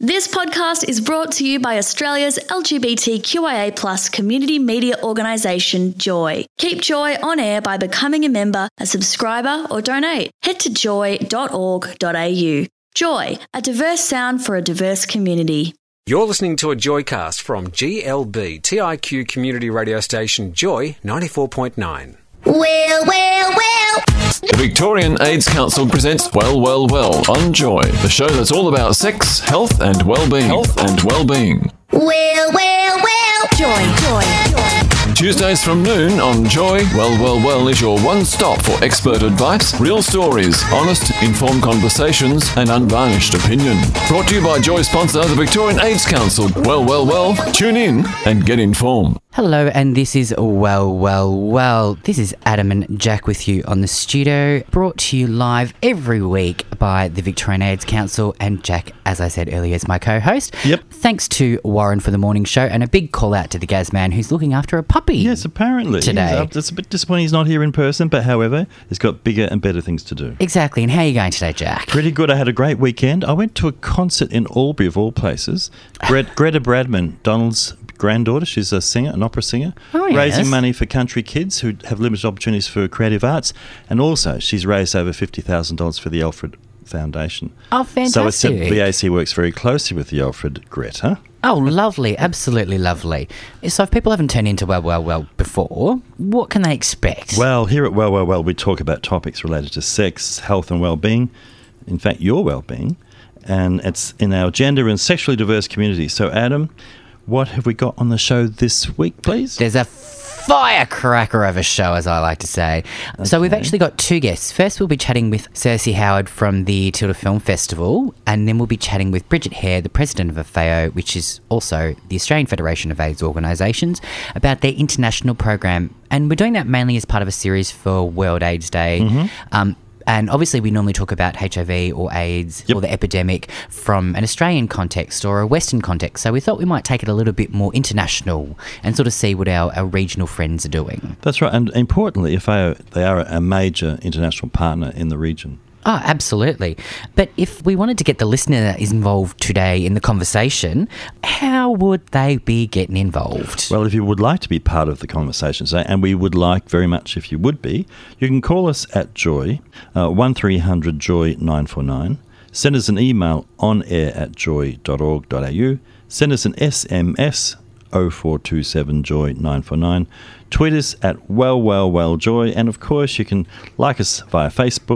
This podcast is brought to you by Australia's LGBTQIA+ community media organisation, Joy. Keep Joy on air by becoming a member, a subscriber or donate. Head to joy.org.au. Joy, a diverse sound for a diverse community. You're listening to a Joycast from GLB, TIQ community radio station Joy 94.9. Well. The Victorian AIDS Council presents Well on Joy, the show that's all about sex, health and well-being. Well. Joy. Tuesdays from noon on Joy, Well is your one-stop for expert advice, real stories, honest, informed conversations and unvarnished opinion. Brought to you by Joy sponsor, the Victorian AIDS Council. Well. Tune in and get informed. Hello, and this is Well. This is Adam and Jack with you on the studio, brought to you live every week by the Victorian AIDS Council, and Jack, as I said earlier, is my co-host. Yep. Thanks to Warren for the morning show, and a big call out to the Gaz man who's looking after a puppy. Yes, apparently. Today. It's a bit disappointing he's not here in person, but however, he's got bigger and better things to do. Exactly, and how are you going today, Jack? Pretty good. I had a great weekend. I went to a concert in Albury, of all places. Greta Bradman, Donald's granddaughter, she's a singer, an opera singer, raising money for country kids who have limited opportunities for creative arts, and also she's raised over $50,000 for the Alfred Foundation. Oh, fantastic. So it's the AC works very closely with the Alfred Greta. Oh, lovely. Absolutely lovely. So if people haven't turned into Well before, what can they expect? Well, here at Well, we talk about topics related to sex, health and well-being. In fact, your well-being. And it's in our gender and sexually diverse community. So, Adam, what have we got on the show this week, please? There's a firecracker of a show, as I like to say. Okay. So we've actually got two guests. First, we'll be chatting with Cersei Howard from the Tilda Film Festival, and then we'll be chatting with Bridget Hare, the president of AFAO, which is also the Australian Federation of AIDS Organisations, about their international program. And we're doing that mainly as part of a series for World AIDS Day. Mm-hmm. And obviously we normally talk about HIV or AIDS or the epidemic from an Australian context or a Western context. So we thought we might take it a little bit more international and sort of see what our regional friends are doing. That's right. And importantly, they are a major international partner in the region. Oh, absolutely. But if we wanted to get the listener that is involved today in the conversation, how would they be getting involved? Well, if you would like to be part of the conversation today, and we would like very much if you would be, you can call us at Joy, 1300 Joy 949. Send us an email on air at joy.org.au. Send us an SMS 0427 Joy 949. Tweet us at Well Joy. And of course, you can like us via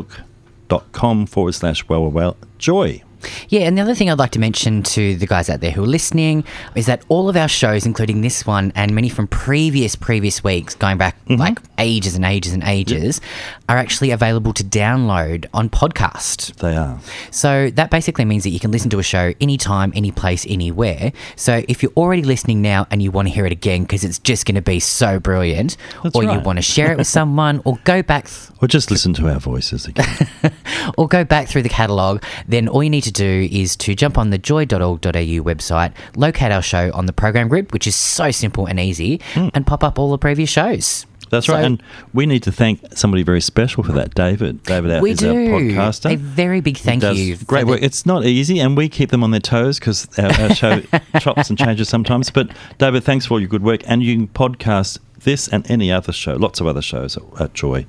Facebook.com/Well Joy. Yeah, and the other thing I'd like to mention to the guys out there who are listening is that all of our shows, including this one and many from previous weeks, going back like ages and ages, are actually available to download on podcast. They are. So that basically means that you can listen to a show anytime, any place, anywhere. So if you're already listening now and you want to hear it again because it's just going to be so brilliant, you want to share it with someone or go back... Or just listen to our voices again. Or go back through the catalogue, then all you need to do is to jump on the joy.org.au website, locate our show on the program group, which is so simple and easy, and pop up all the previous shows. That's right, and we need to thank somebody very special for that, David. David is our podcaster. A very big thank you. Great work. It's not easy, and we keep them on their toes because our show chops and changes sometimes. But David, thanks for all your good work, and you can podcast this and any other show, lots of other shows at Joy.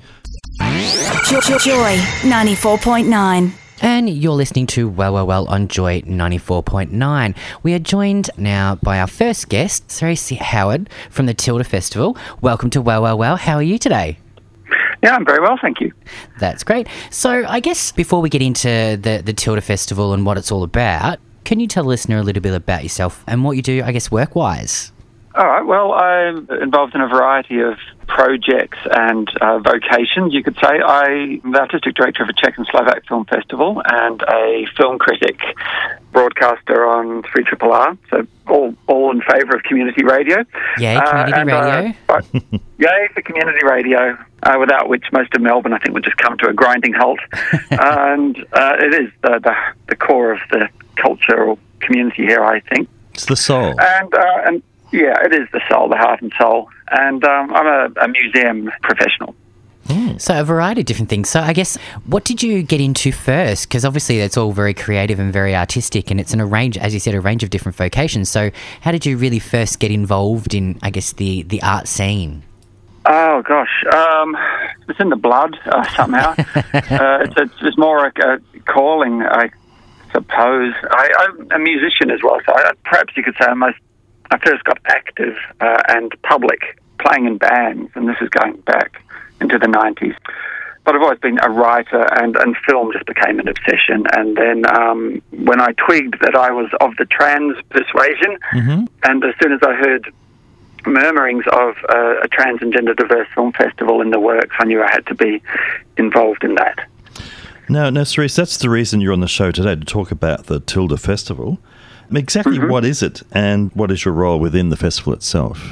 Joy 94.9. And you're listening to Well on Joy 94.9. We are joined now by our first guest, Cersei Howard from the Tilda Festival. Welcome to Well. How are you today? Yeah, I'm very well, thank you. That's great. So I guess before we get into the Tilda Festival and what it's all about, can you tell the listener a little bit about yourself and what you do, I guess, work-wise? All right, well, I'm involved in a variety of projects and vocations, you could say. I'm the artistic director of a Czech and Slovak film festival and a film critic, broadcaster on 3RRR, so all in favour of community radio. Yay, community radio. Yay for community radio, without which most of Melbourne, I think, would just come to a grinding halt. And it is the core of the cultural community here, I think. It's the soul. And yeah, it is the soul, the heart and soul. And I'm a museum professional. So a variety of different things. So I guess, what did you get into first? Because obviously it's all very creative and very artistic, and it's in a range, as you said, a range of different vocations. So how did you really first get involved in, I guess, the art scene? Oh, gosh. It's in the blood somehow. It's more a calling, I suppose. I'm a musician as well, so perhaps you could say I first got active and public playing in bands, and this is going back into the 90s. But I've always been a writer, and film just became an obsession. And then when I twigged that I was of the trans persuasion, and as soon as I heard murmurings of a trans and gender diverse film festival in the works, I knew I had to be involved in that. No, Cerise, that's the reason you're on the show today, to talk about the Tilda Festival. Exactly what is it, and what is your role within the festival itself?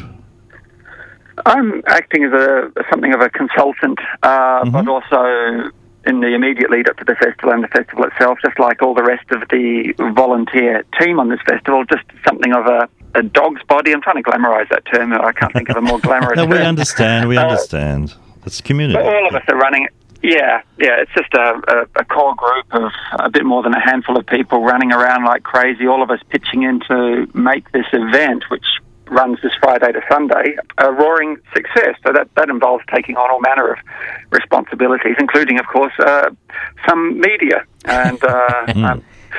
I'm acting as something of a consultant, but also in the immediate lead up to the festival and the festival itself, just like all the rest of the volunteer team on this festival, just something of a dog's body. I'm trying to glamorise that term. I can't think of a more glamorous term. We understand. It's community. But all of us are running. Yeah, it's just a core group of a bit more than a handful of people running around like crazy, all of us pitching in to make this event, which runs this Friday to Sunday, a roaring success. So that involves taking on all manner of responsibilities, including, of course, some media. And I'm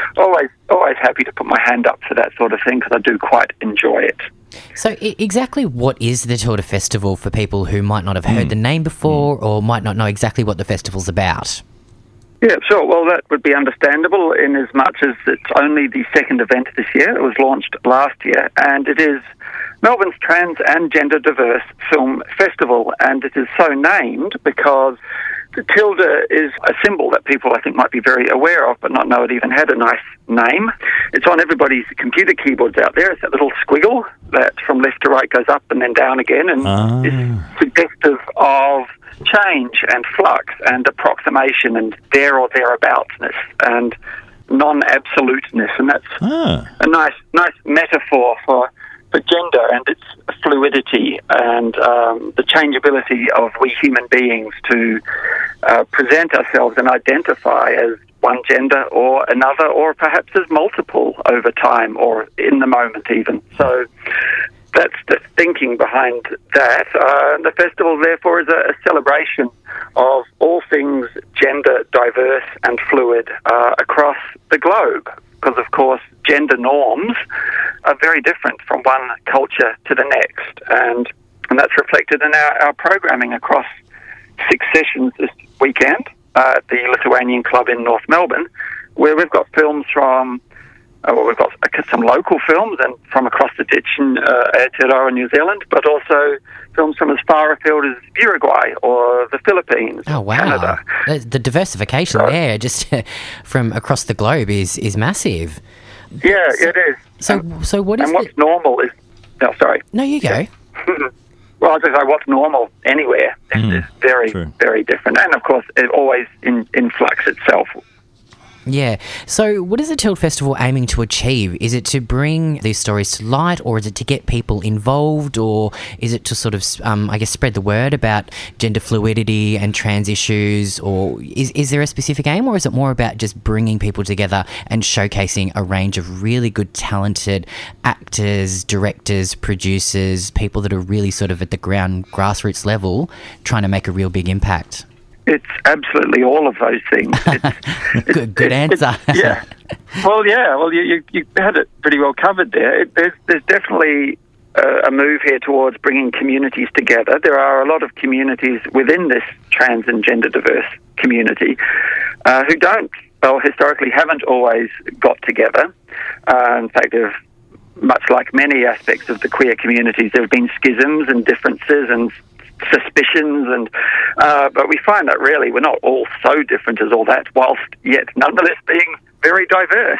always happy to put my hand up for that sort of thing, because I do quite enjoy it. So exactly what is the Tilda Festival for people who might not have heard the name before or might not know exactly what the festival's about? Yeah, sure. Well, that would be understandable in as much as it's only the second event this year. It was launched last year, and it is Melbourne's Trans and Gender Diverse Film Festival, and it is so named because the tilde is a symbol that people, I think, might be very aware of, but not know it even had a nice name. It's on everybody's computer keyboards out there. It's that little squiggle that from left to right goes up and then down again, and is suggestive of change and flux and approximation and there or thereaboutsness and non-absoluteness. And that's a nice metaphor for gender and its fluidity and the changeability of we human beings to present ourselves and identify as one gender or another, or perhaps as multiple over time or in the moment even. So that's the thinking behind that. The festival, therefore, is a celebration of all things gender diverse and fluid across the globe. Because, of course, gender norms are very different from one culture to the next. And that's reflected in our programming across 6 sessions this weekend at the Lithuanian Club in North Melbourne, where we've got films from, we've got some local films and from across the ditch in Aotearoa, New Zealand, but also films from as far afield as Uruguay or the Philippines, Canada. The diversification there, just from across the globe, is massive. Yeah, it is. So what is? And what's normal is? No, sorry. No, you go. Well, I was going to say what's normal anywhere is very, very different, and of course, it always in flux itself. Yeah. So what is the Tilda Festival aiming to achieve? Is it to bring these stories to light, or is it to get people involved, or is it to sort of, spread the word about gender fluidity and trans issues, or is there a specific aim, or is it more about just bringing people together and showcasing a range of really good, talented actors, directors, producers, people that are really sort of at the grassroots level trying to make a real big impact? It's absolutely all of those things. Good answer. Yeah. Well, you had it pretty well covered there. There's definitely a move here towards bringing communities together. There are a lot of communities within this trans and gender diverse community who historically haven't always got together. In fact, much like many aspects of the queer communities, there have been schisms and differences and suspicions, but we find that really we're not all so different as all that, whilst yet nonetheless being very diverse.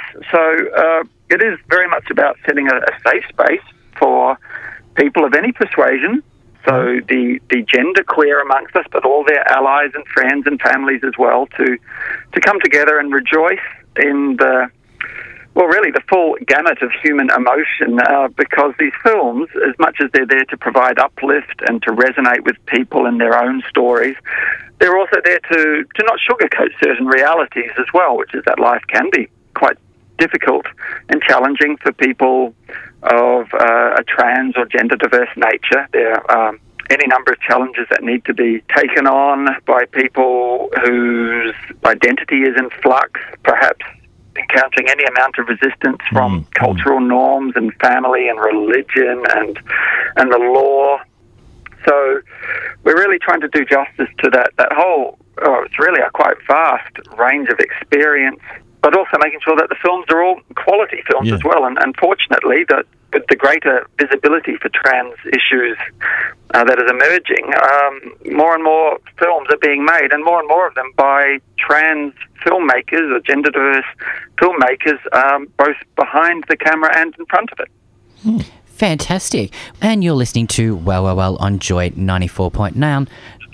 So it is very much about setting a safe space for people of any persuasion, so the gender queer amongst us, but all their allies and friends and families as well, to come together and rejoice in the well, really the full gamut of human emotion, because these films, as much as they're there to provide uplift and to resonate with people in their own stories, they're also there to not sugarcoat certain realities as well, which is that life can be quite difficult and challenging for people of a trans or gender diverse nature. There are any number of challenges that need to be taken on by people whose identity is in flux, perhaps encountering any amount of resistance from cultural norms and family and religion and the law. So we're really trying to do justice to that whole, it's really a quite vast range of experience, but also making sure that the films are all quality films as well. And fortunately, that with the greater visibility for trans issues that is emerging, more and more films are being made, and more of them by trans filmmakers or gender diverse filmmakers, both behind the camera and in front of it. Fantastic. And you're listening to Well on Joy 94.9.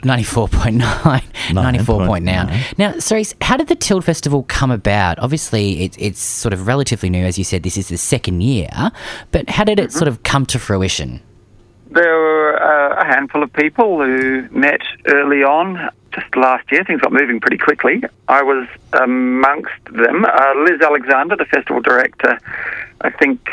94.9. Now, sorry, how did the Tilt Festival come about? Obviously, it's sort of relatively new. As you said, this is the second year. But how did it sort of come to fruition? There were a handful of people who met early on. Just last year, things got moving pretty quickly. I was amongst them. Liz Alexander, the festival director, I think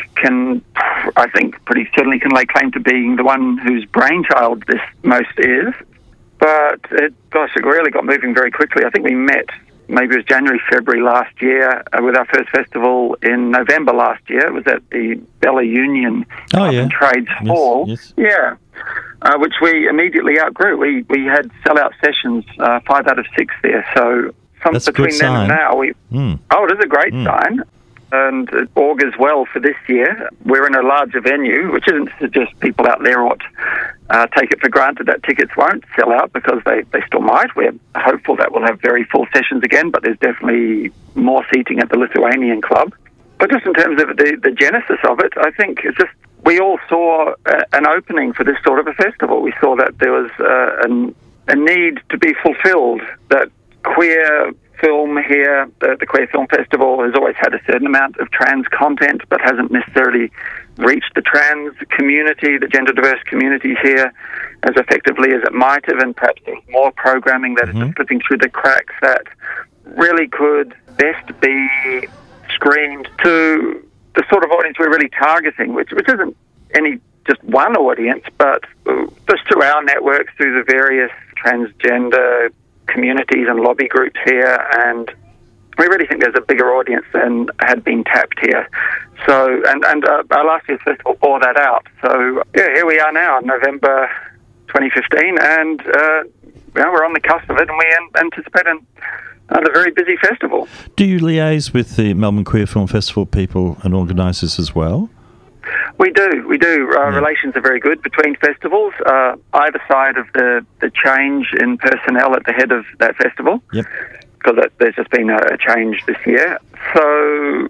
pretty certainly can lay claim to being the one whose brainchild this most is. But it really got moving very quickly. I think we met, maybe it was January, February last year, with our first festival in November last year. It was at the Bella Union Trades Hall. Yes. Yeah. Which we immediately outgrew. We had sell-out sessions, 5 out of 6 there. So that's between then and now, it is a great sign. And it augurs well for this year. We're in a larger venue, which isn't to suggest people out there ought take it for granted that tickets won't sell out, because they still might. We're hopeful that we'll have very full sessions again, but there's definitely more seating at the Lithuanian Club. But just in terms of the genesis of it, I think it's just we all saw an opening for this sort of a festival. We saw that there was a need to be fulfilled, that queer film here, the Queer Film Festival, has always had a certain amount of trans content, but hasn't necessarily reached the trans community, the gender diverse communities here, as effectively as it might have, and perhaps there's more programming that is just slipping through the cracks that really could best be screened to the sort of audience we're really targeting, which isn't any just one audience, but just through our networks, through the various transgender communities and lobby groups here, and we really think there's a bigger audience than had been tapped here. So, and our last year's festival bore that out. So, here we are now, November 2015, and we're on the cusp of it, and we anticipate another very busy festival. Do you liaise with the Melbourne Queer Film Festival people and organisers as well? We do. Relations are very good between festivals, either side of the change in personnel at the head of that festival. Yep. Because there's just been a change this year. So,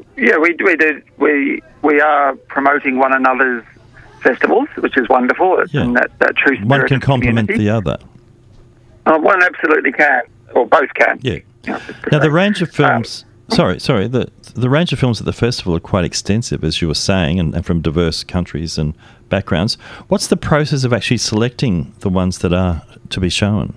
we are promoting one another's festivals, which is wonderful. Yeah. And that true spirit one can of complement community. the other. One absolutely can, or both can. Yeah. Now, the range of films... The range of films at the festival are quite extensive, as you were saying, and from diverse countries and backgrounds. What's the process of actually selecting the ones that are to be shown?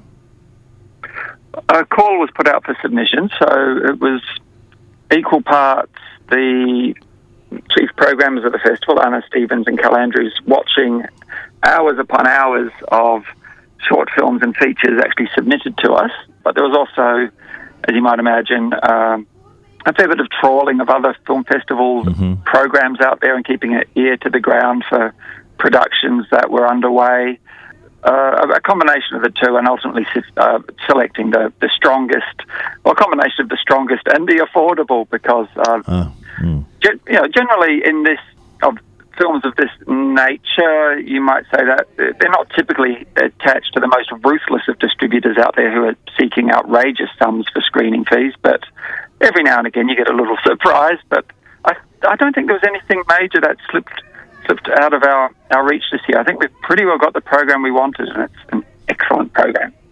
A call was put out for submission, so it was equal parts the chief programmers of the festival, Anna Stevens and Cal Andrews, watching hours upon hours of short films and features actually submitted to us. But there was also, as you might imagine, a fair bit of trawling of other film festival programs out there and keeping an ear to the ground for productions that were underway. A combination of the two, and ultimately selecting the strongest, or a combination of the strongest and the affordable, because generally in this of films of this nature, you might say that they're not typically attached to the most ruthless of distributors out there who are seeking outrageous sums for screening fees, but every now and again you get a little surprise. But I don't think there was anything major that slipped out of our reach this year. I think we've pretty well got the program we wanted, and it's an excellent program.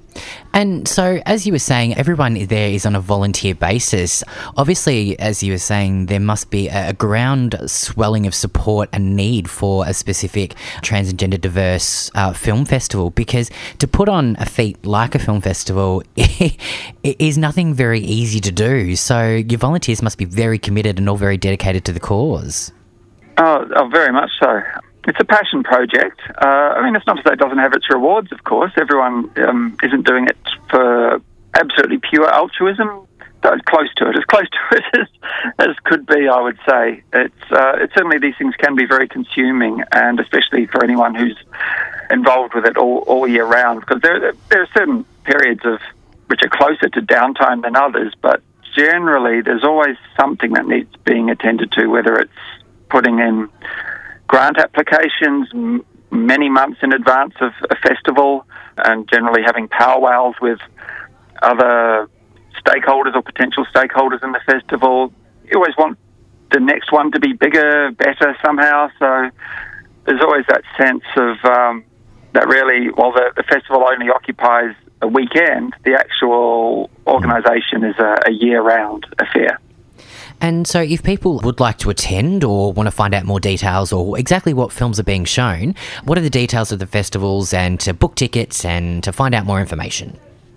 And so, as you were saying, everyone there is on a volunteer basis. Obviously, as you were saying, there must be a ground swelling of support and need for a specific trans and gender diverse film festival, because to put on a feat like a film festival it is nothing very easy to do. So your volunteers must be very committed and all very dedicated to the cause. Oh, very much so. It's a passion project. I mean, it's not to say it doesn't have its rewards, of course. Everyone isn't doing it for absolutely pure altruism. So it's close to it as could be, I would say. It's certainly, these things can be very consuming, and especially for anyone who's involved with it all year round, because there are certain periods which are closer to downtime than others, but generally there's always something that needs being attended to, whether it's putting in grant applications many months in advance of a festival, and generally having powwows with other stakeholders or potential stakeholders in the festival. You always want the next one to be bigger, better somehow, so there's always that sense of that really, while the festival only occupies a weekend, the actual organisation is a year-round affair. And so if people would like to attend or want to find out more details or exactly what films are being shown, what are the details of the festivals, and to book tickets and to find out more information?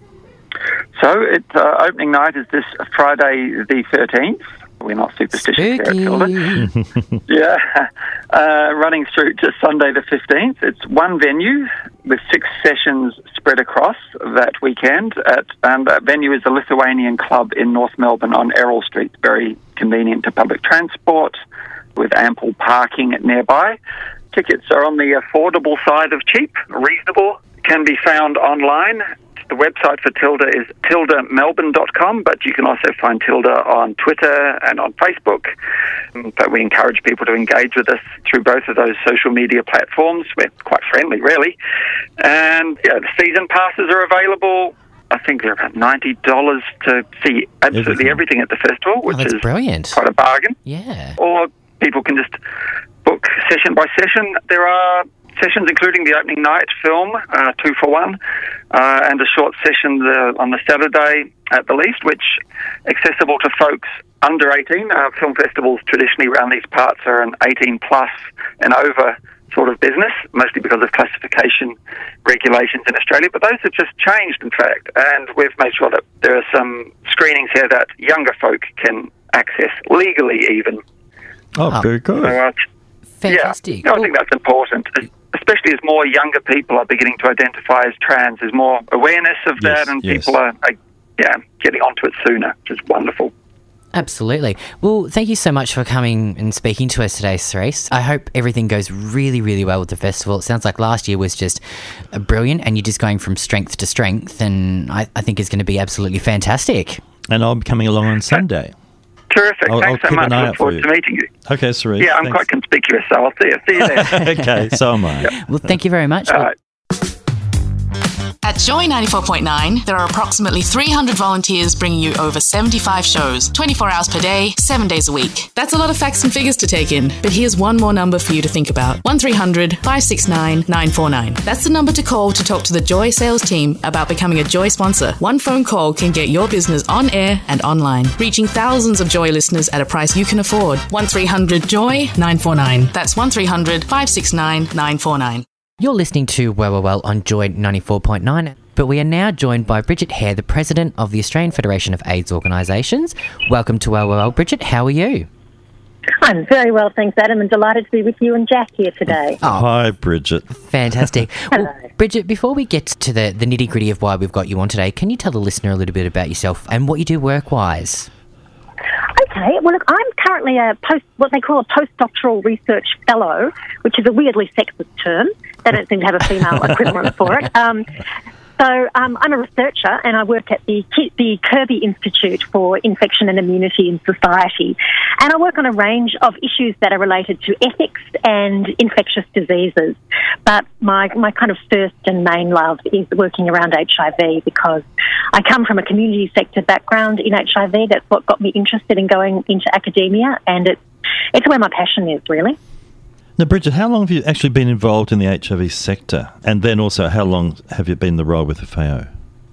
So opening night is this Friday the 13th. We're not superstitious here at Tilda. Yeah. Running through to Sunday the 15th. It's one venue with 6 sessions spread across that weekend. And that venue is the Lithuanian Club in North Melbourne on Errol Street. Very convenient to public transport with ample parking nearby. Tickets are on the affordable side of cheap, reasonable. Can be found online. The website for Tilda is tildamelbourne.com, but you can also find Tilda on Twitter and on Facebook. But we encourage people to engage with us through both of those social media platforms. We're quite friendly, really. And the season passes are available. I think they're about $90 to see absolutely everything at the festival, which is brilliant. Quite a bargain. Yeah. Or people can just book session by session. There are sessions including the opening night film, 2 for 1, and a short session on the Saturday at the least, which accessible to folks under 18. Film festivals traditionally around these parts are an 18 plus and over sort of business, mostly because of classification regulations in Australia, but those have just changed, in fact, and we've made sure that there are some screenings here that younger folk can access, legally even. Oh, very good. Fantastic. Yeah, I think that's important, especially as more younger people are beginning to identify as trans. There's more awareness of that, and people are getting onto it sooner, which is wonderful. Absolutely. Well, thank you so much for coming and speaking to us today, Cerise. I hope everything goes really, really well with the festival. It sounds like last year was just brilliant, and you're just going from strength to strength, and I think it's going to be absolutely fantastic. And I'll be coming along on Sunday. Terrific. I'll Thanks so keep much. an eye Look out forward for to meeting you. Okay, Cerise. Yeah, I'm quite conspicuous, so I'll see you. See you there. Okay, so am I. Yep. Well, thank you very much. All right. At Joy 94.9, there are approximately 300 volunteers bringing you over 75 shows, 24 hours per day, 7 days a week. That's a lot of facts and figures to take in, but here's one more number for you to think about. 1300 569 949. That's the number to call to talk to the Joy sales team about becoming a Joy sponsor. One phone call can get your business on air and online, reaching thousands of Joy listeners at a price you can afford. 1300 Joy 949. That's 1300 569 949. You're listening to Well on Joy 94.9, but we are now joined by Bridget Hare, the President of the Australian Federation of AIDS Organisations. Welcome to Well, Bridget. How are you? I'm very well, thanks, Adam, and delighted to be with you and Jack here today. Oh, hi, Bridget. Fantastic. Hello. Well, Bridget, before we get to the nitty-gritty of why we've got you on today, can you tell the listener a little bit about yourself and what you do work-wise? Okay, well, look, I'm currently what they call a postdoctoral research fellow, which is a weirdly sexist term. They don't seem to have a female equivalent for it. So I'm a researcher, and I work at the Kirby Institute for Infection and Immunity in Society. And I work on a range of issues that are related to ethics and infectious diseases. But my kind of first and main love is working around HIV, because I come from a community sector background in HIV. That's what got me interested in going into academia, and it's where my passion is, really. Now, Bridget, how long have you actually been involved in the HIV sector? And then also, how long have you been in the role with the FAO?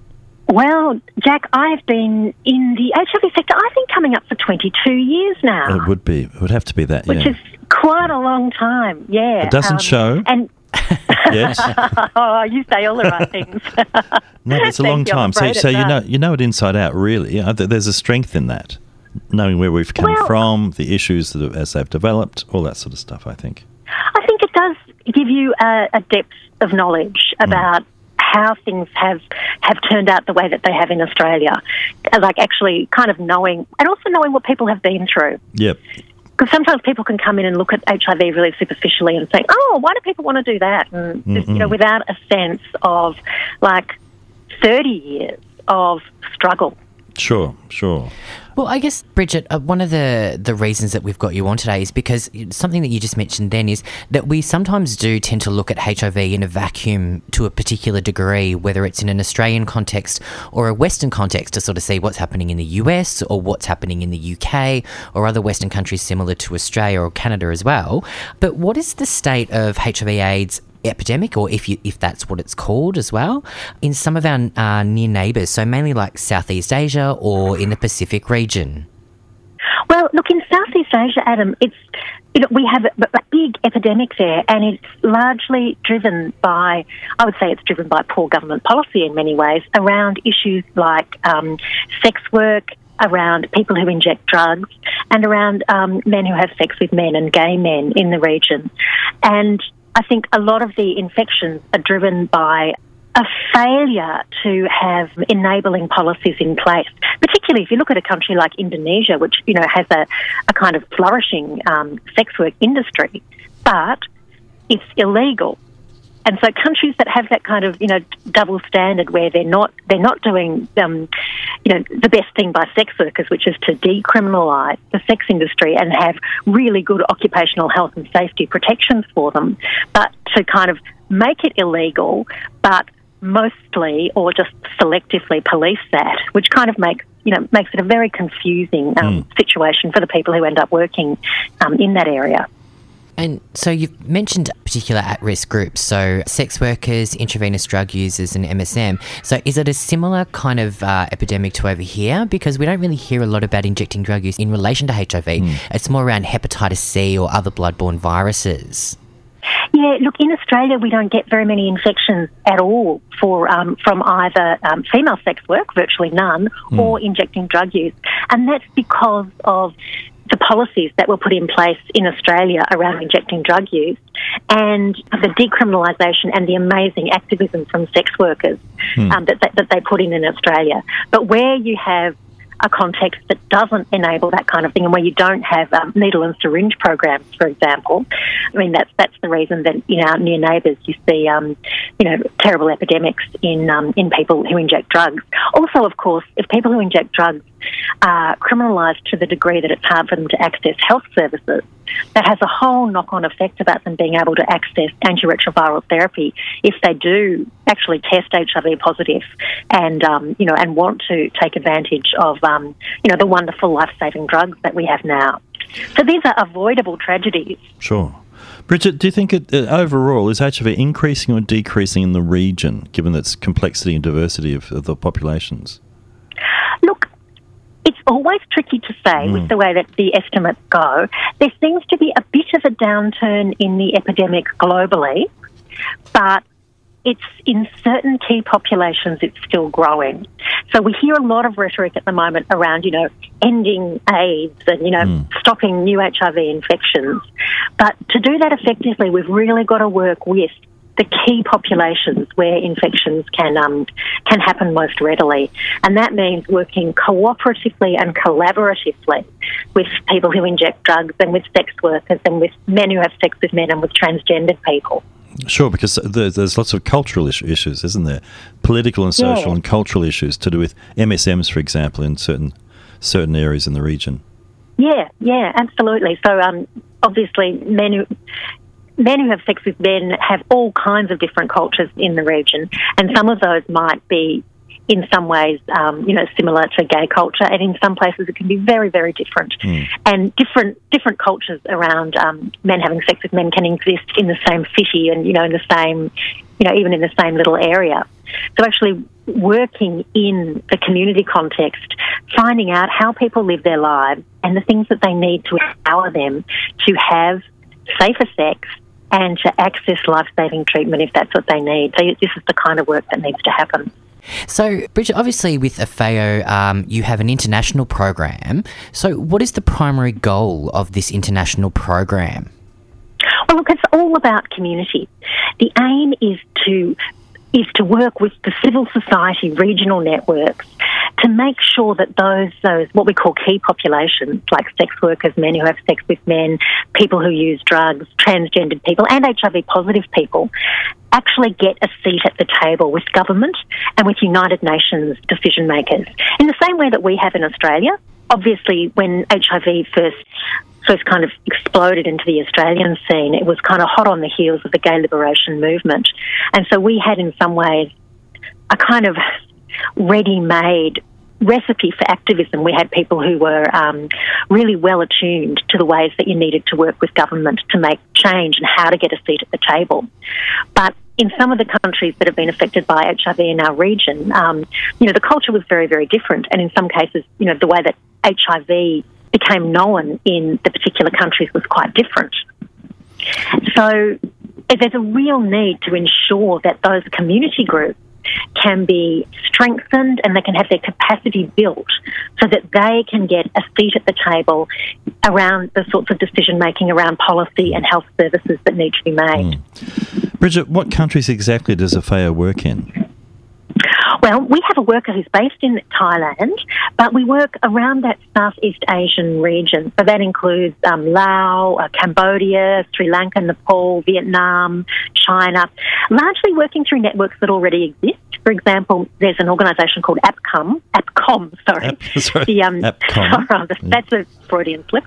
Well, Jack, I've been in the HIV sector, I think, coming up for 22 years now. It would be. It would have to be that, Which is quite a long time, yeah. It doesn't show. And Yes. Oh, you say all the right things. No, but it's a long time. So you know it inside out, really. There's a strength in that, knowing where we've come from, the issues that as they've developed, all that sort of stuff, I think. I think it does give you a depth of knowledge about how things have turned out the way that they have in Australia. Like actually kind of knowing, and also knowing what people have been through. Yep. Because sometimes people can come in and look at HIV really superficially and say, oh, why do people want to do that? And, just, without a sense of, 30 years of struggle. Sure. Well, I guess, Bridget, one of the reasons that we've got you on today is because something that you just mentioned then is that we sometimes do tend to look at HIV in a vacuum to a particular degree, whether it's in an Australian context or a Western context, to sort of see what's happening in the US or what's happening in the UK or other Western countries similar to Australia or Canada as well. But what is the state of HIV/AIDS epidemic, or if that's what it's called as well, in some of our near neighbours, so mainly like Southeast Asia or in the Pacific region? Well, look, in Southeast Asia, Adam, we have a big epidemic there, and it's largely driven by, I would say it's driven by poor government policy in many ways, around issues like sex work, around people who inject drugs, and around men who have sex with men and gay men in the region. And I think a lot of the infections are driven by a failure to have enabling policies in place, particularly if you look at a country like Indonesia, which, has a kind of flourishing sex work industry, but it's illegal. And so countries that have that kind of, double standard where they're not doing, the best thing by sex workers, which is to decriminalise the sex industry and have really good occupational health and safety protections for them, but to kind of make it illegal, but mostly or just selectively police that, which kind of makes it a very confusing situation for the people who end up working in that area. And so you've mentioned particular at-risk groups, so sex workers, intravenous drug users and MSM. So is it a similar kind of epidemic to over here? Because we don't really hear a lot about injecting drug use in relation to HIV. It's more around hepatitis C or other bloodborne viruses. Yeah, look, in Australia we don't get very many infections at all from either female sex work, virtually none, or injecting drug use. And that's because of the policies that were put in place in Australia around injecting drug use and the decriminalisation and the amazing activism from sex workers that they put in Australia. But where you have a context that doesn't enable that kind of thing, and where you don't have needle and syringe programs, for example, I mean that's the reason that in our near neighbours you see terrible epidemics in people who inject drugs. Also, of course, if people who inject drugs are criminalised to the degree that it's hard for them to access health services, that has a whole knock-on effect about them being able to access antiretroviral therapy if they do actually test HIV positive and and want to take advantage of the wonderful life-saving drugs that we have now. So these are avoidable tragedies. Sure. Bridget, do you think overall is HIV increasing or decreasing in the region, given its complexity and diversity of the populations? Look, it's always tricky to say with the way that the estimates go. There seems to be a bit of a downturn in the epidemic globally, but it's in certain key populations it's still growing. So we hear a lot of rhetoric at the moment around, ending AIDS and, stopping new HIV infections. But to do that effectively, we've really got to work with the key populations where infections can happen most readily. And that means working cooperatively and collaboratively with people who inject drugs and with sex workers and with men who have sex with men and with transgendered people. Sure, because there's lots of cultural issues, isn't there? Political and social and cultural issues to do with MSMs, for example, in certain areas in the region. Yeah, absolutely. So obviously men who have sex with men have all kinds of different cultures in the region, and some of those might be in some ways, similar to gay culture, and in some places it can be very, very different. And different cultures around men having sex with men can exist in the same city and, in the same, even in the same little area. So actually working in the community context, finding out how people live their lives and the things that they need to empower them to have safer sex and to access life-saving treatment if that's what they need. So this is the kind of work that needs to happen. So, Bridget, obviously with AFAO, you have an international program. So what is the primary goal of this international program? Well, look, it's all about community. The aim is to work with the civil society regional networks to make sure that those what we call key populations, like sex workers, men who have sex with men, people who use drugs, transgendered people, and HIV-positive people, actually get a seat at the table with government and with United Nations decision makers. In the same way that we have in Australia. Obviously, when HIV first kind of exploded into the Australian scene, it was kind of hot on the heels of the gay liberation movement. And so we had, in some ways, a kind of ready-made recipe for activism. We had people who were really well attuned to the ways that you needed to work with government to make change and how to get a seat at the table. But in some of the countries that have been affected by HIV in our region, the culture was very, very different. And in some cases, the way that HIV became known in the particular countries was quite different. So there's a real need to ensure that those community groups can be strengthened and they can have their capacity built so that they can get a seat at the table around the sorts of decision-making around policy and health services that need to be made. Bridget, what countries exactly does AFAO work in? Well, we have a worker who's based in Thailand, but we work around that Southeast Asian region. So that includes Laos, Cambodia, Sri Lanka, Nepal, Vietnam, China, largely working through networks that already exist. For example, there's an organisation called APCOM. APCOM. That's a Freudian slip.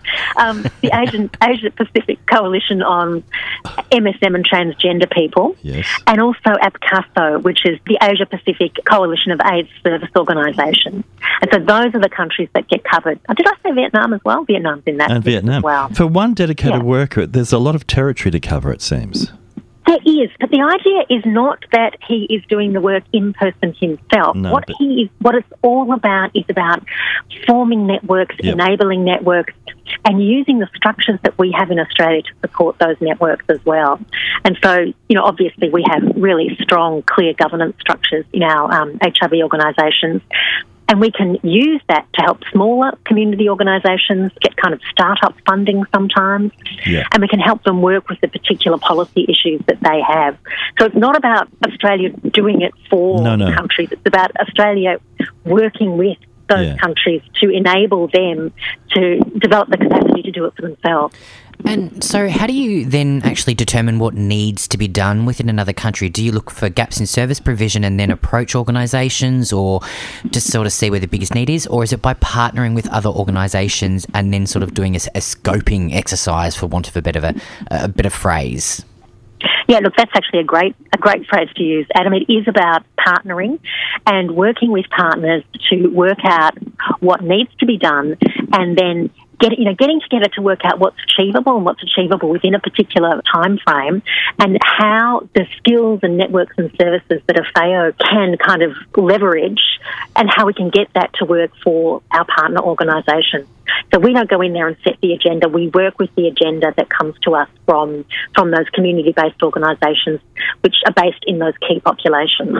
The Asia Pacific Coalition on MSM and Transgender People. Yes. And also APCASO, which is the Asia Pacific Coalition of AIDS Service Organisations. And so those are the countries that get covered. Did I say Vietnam as well? Vietnam's in that. And Vietnam. As well. For one dedicated worker, there's a lot of territory to cover, it seems. There is, but the idea is not that he is doing the work in person himself. No, what it's all about is about forming networks, enabling networks, and using the structures that we have in Australia to support those networks as well. And so, obviously we have really strong, clear governance structures in our HIV organisations. And we can use that to help smaller community organisations get kind of start-up funding sometimes. Yeah. And we can help them work with the particular policy issues that they have. So it's not about Australia doing it for countries. It's about Australia working with those countries to enable them to develop the capacity to do it for themselves. And so how do you then actually determine what needs to be done within another country? Do you look for gaps in service provision and then approach organisations, or just sort of see where the biggest need is? Or is it by partnering with other organisations and then sort of doing a scoping exercise, for want of a better phrase? Yeah, look, that's actually a great phrase to use, Adam. It is about partnering and working with partners to work out what needs to be done, and then getting together to work out what's achievable and what's achievable within a particular time frame, and how the skills and networks and services that AFAO can kind of leverage, and how we can get that to work for our partner organisations. So we don't go in there and set the agenda. We work with the agenda that comes to us from those community-based organisations, which are based in those key populations.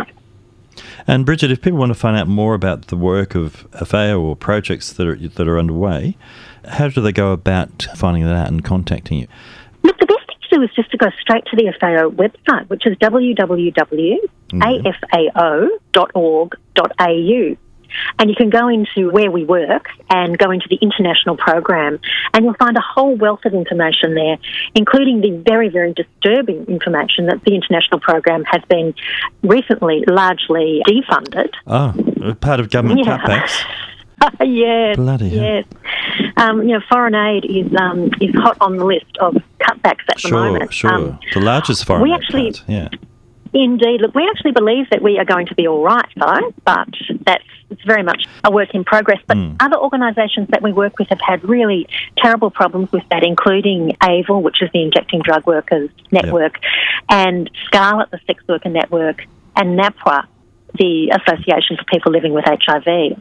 And Bridget, if people want to find out more about the work of AFAO or projects that are underway, how do they go about finding that out and contacting you? Look, the best thing to do is just to go straight to the AFAO website, which is www.afao.org.au. And you can go into where we work and go into the international program, and you'll find a whole wealth of information there, including the very, very disturbing information that the international program has been recently largely defunded. Oh, part of government cutbacks? Yes. Bloody hell. Yes. Foreign aid is hot on the list of cutbacks at the moment. Sure. The largest foreign aid cut, Indeed. Look, we actually believe that we are going to be all right, though, but it's very much a work in progress. But other organisations that we work with have had really terrible problems with that, including AVIL, which is the Injecting Drug Workers Network, and Scarlet, the Sex Worker Network, and NAPWA, the Association for People Living with HIV.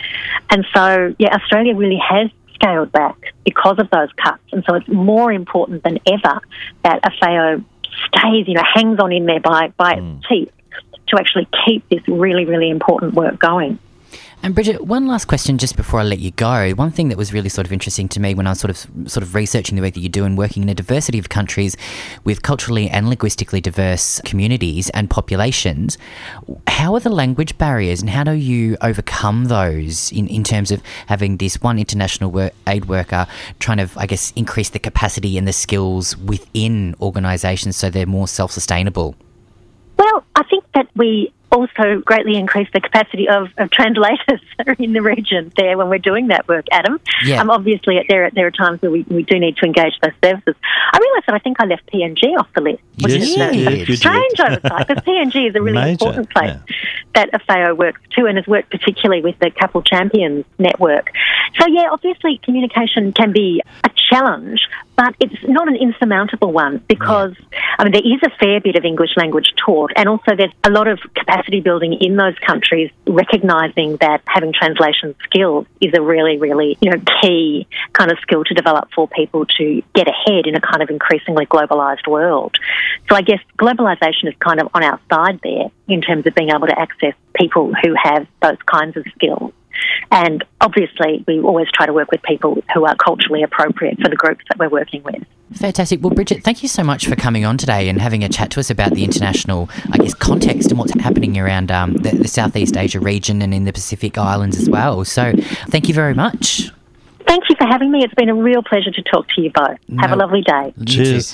And so, Australia really has scaled back because of those cuts. And so it's more important than ever that AFAO stays, hangs on in there by its teeth to actually keep this really, really important work going. And Bridget, one last question just before I let you go. One thing that was really sort of interesting to me when I was sort of researching the work that you do and working in a diversity of countries with culturally and linguistically diverse communities and populations, how are the language barriers and how do you overcome those in terms of having this one international aid worker trying to, I guess, increase the capacity and the skills within organisations so they're more self-sustainable? Well, I think that we also greatly increase the capacity of translators in the region there when we're doing that work, Adam. Yeah. Obviously, there are times where we do need to engage those services. I realise that I think I left PNG off the list, which is a strange oversight, because PNG is a really important place that AFAO works to and has worked particularly with the Couple Champions network. So, obviously communication can be a challenge, but it's not an insurmountable one because, there is a fair bit of English language taught, and also there's a lot of capacity building in those countries, recognising that having translation skills is a really, really, key kind of skill to develop for people to get ahead in a kind of increasingly globalised world. So I guess globalisation is kind of on our side there in terms of being able to access people who have those kinds of skills. And obviously, we always try to work with people who are culturally appropriate for the groups that we're working with. Fantastic. Well, Bridget, thank you so much for coming on today and having a chat to us about the international, context and what's happening around the Southeast Asia region and in the Pacific Islands as well. So thank you very much. Thank you for having me. It's been a real pleasure to talk to you both. Have a lovely day. Cheers.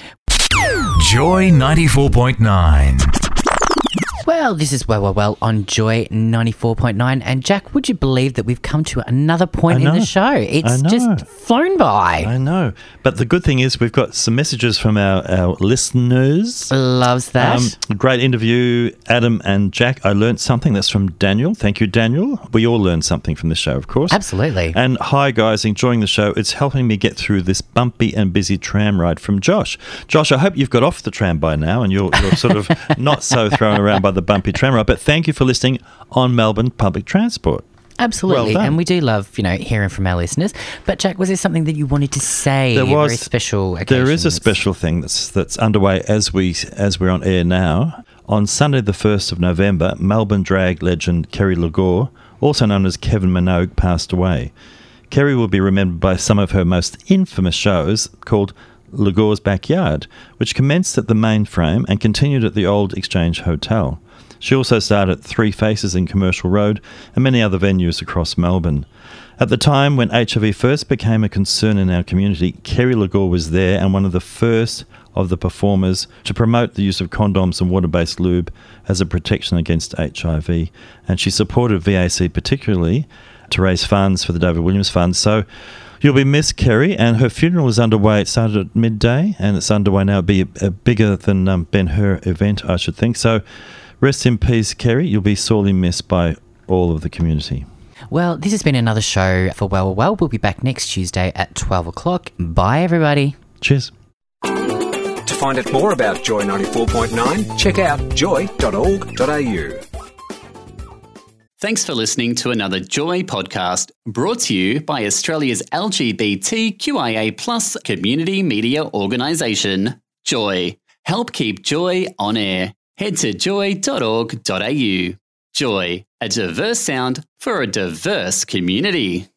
Joy 94.9. Well, this is Well on Joy 94.9. And Jack, would you believe that we've come to another point in the show? It's just flown by. I know. But the good thing is we've got some messages from our listeners. Loves that. Great interview, Adam and Jack. I learnt something. That's from Daniel. Thank you, Daniel. We all learned something from this show, of course. Absolutely. And hi, guys. Enjoying the show. It's helping me get through this bumpy and busy tram ride from Josh. Josh, I hope you've got off the tram by now and you're sort of not so thrown around by the bumpy tram ride, but thank you for listening on Melbourne Public Transport. Absolutely, and we do love, hearing from our listeners. But Jack, was there something that you wanted to say? There was a very special occasion. There is a special thing that's underway as we're on air now. On Sunday, the 1st of November, Melbourne drag legend Kerry Legore, also known as Kevin Minogue, passed away. Kerry will be remembered by some of her most infamous shows called Legore's Backyard, which commenced at the Mainframe and continued at the Old Exchange Hotel. She also starred at Three Faces in Commercial Road and many other venues across Melbourne. At the time when HIV first became a concern in our community, Kerry Legore was there and one of the first of the performers to promote the use of condoms and water-based lube as a protection against HIV. And she supported VAC particularly to raise funds for the David Williams Fund. So you'll be missed, Kerry, and her funeral is underway. It started at midday and it's underway now. It'll be a bigger than Ben-Hur event, I should think. So rest in peace, Kerry. You'll be sorely missed by all of the community. Well, this has been another show for Well. We'll be back next Tuesday at 12 o'clock. Bye, everybody. Cheers. To find out more about Joy 94.9, check out joy.org.au. Thanks for listening to another Joy podcast brought to you by Australia's LGBTQIA+ community media organisation, Joy. Help keep Joy on air. Head to joy.org.au. Joy, a diverse sound for a diverse community.